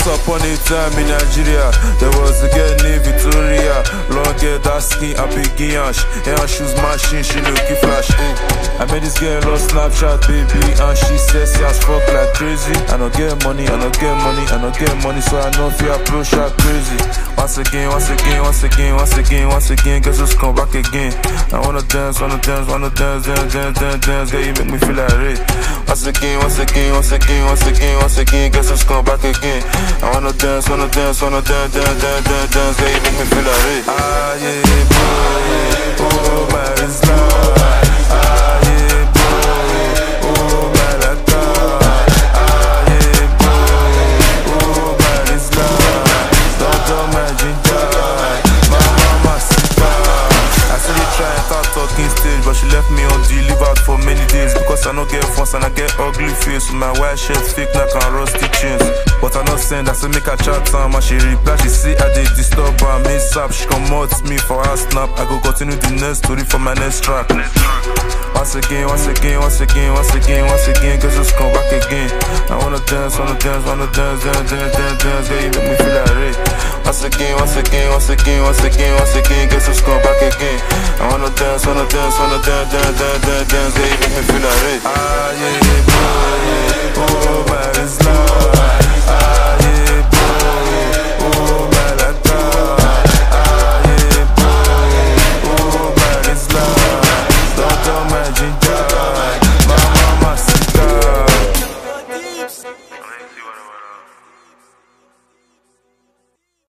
upon a time in Nigeria, there was a girl named Victoria. Long hair, dark skin, I big guillache. Hair and shoes machine, she look flash. I met this girl on Snapchat, baby, and she says she has fuck like crazy. I don't get money, I don't get money, I don't get money, so I know if you approach her crazy. Once again, once again, once again, once again, once again, guess who's come back again. I wanna dance, wanna dance, wanna dance, dance, dance, dance, dance, girl, you make me feel like rape. Once again, once again, once again, once again, once again, guess who's come back again. I wanna dance, wanna dance, wanna dance, dance, dance, dance, dance, girl, you make me feel like rape. Ah yeah, bro, oh my Islam. Ah yeah, bro, oh my Laka. Ah yeah, bro, oh my Islam. Don't imagine that, my mama sita. I said they try and start talking stage, but she left me on delivered for many days. Because I don't get funds and I get ugly face. With my white shirt, fake neck and rusty chains. But I not send, I say make her chat time. And she reply, she say I did disturb her. Miss up, she come out me for her snap. I go continue the next story for my next track. Once again, once again, once again, once again, once again, guess who's come back again. I wanna dance, wanna dance, wanna dance, dance, dance, dance, dance, girl, you make me feel like rape. Once again, once again, once again, once again, once again, guess who's come back again. I wanna dance, wanna dance, wanna dance, dance, dance, dance, dance, girl, you make me feel like rape. Ah yeah.